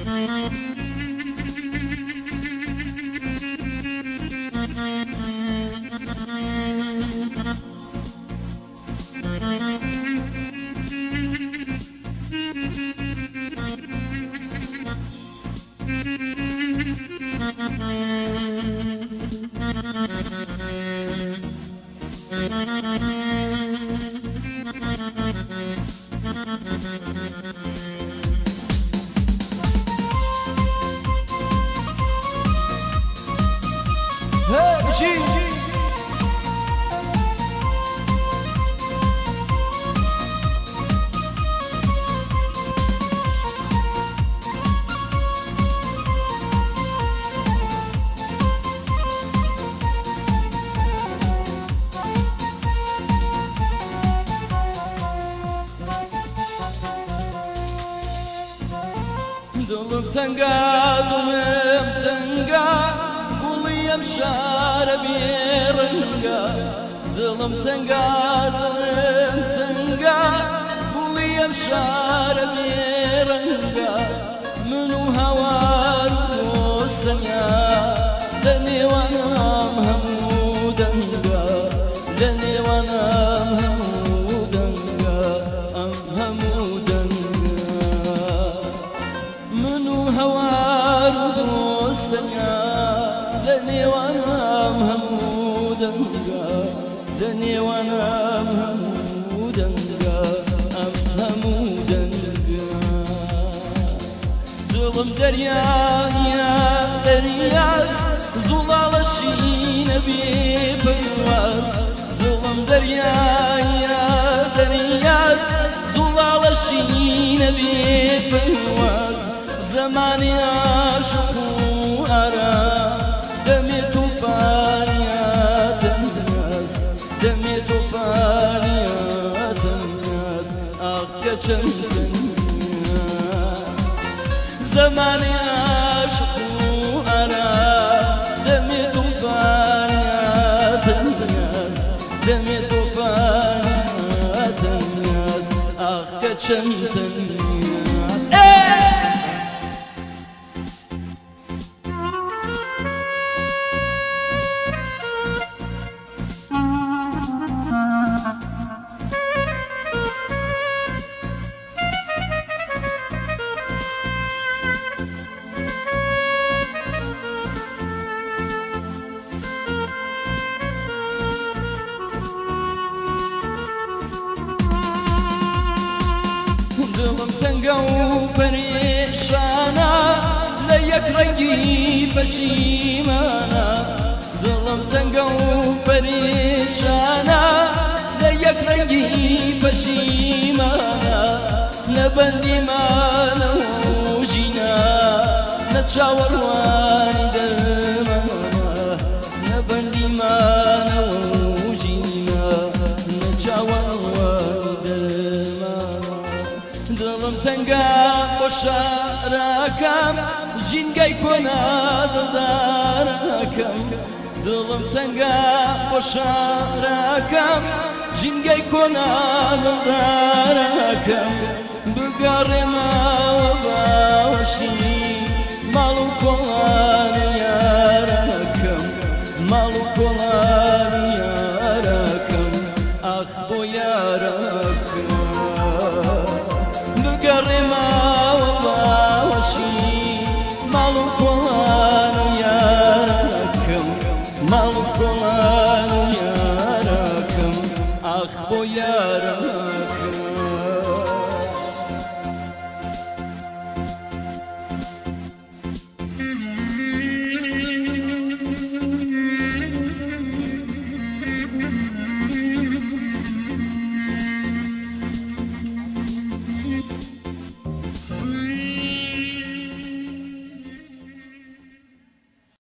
دڵم تەنگا دڵم تەنگا گوڵیم شارە بێڕەنگە دڵم تەنگا دڵم تەنگا گوڵیم شارە بێڕەنگە من و هەوار دۆستەنیا لە نێوانم هەموو دەنگە لە نێوانم هەموو دەنگە ئەم هەموو من و هەوار و دۆستەنیا لە نێوانم هەموو دەنگە لە نێوانم هەموو دەنگە ئەم هەموو دەنگە دڵم دەریایە دەریاس زوڵاڵە شینە بێ پەیواز دڵم دەریایە دەریاس زوڵاڵە شینە بێ پەیواز زمانی عاشق و آرام دمی توفانیات الناس دمی توفانیات الناس آخ که چند دنیا زمانی عاشق و آرام دمی توفانیات الناس دمی توفانیات الناس آخ که چند دنیا دڵم تەنگە و پەریشانە لە یەک ڕەنگی پەشیمانە دڵم تەنگە و پەریشانە لە یەک ڕەنگی پەشیمانە لە بەندیمانە و ژینە لە چاوەڕوانی دەرمانە لە بەندیمانە و ژینە لە چاوەڕوانی دەرمانە دڵم تەنگا بۆ شارەکەم ژینگەی کۆنا دڵدارەکەم دڵم تەنگا بۆ شارەکەم ژینگەی کۆنا دڵدارەکەم بگەڕێمەوە باوەشی ماڵ و کۆڵانی یارەکەم ماڵ و کۆڵانی یارەکەم ئاخ بۆ یارەکەم بگەڕێمەوە باوەشی ماڵ و کۆڵانی یارەکەم ماڵ و کۆڵانی یارەکەم ئاخ بۆ یارەکەم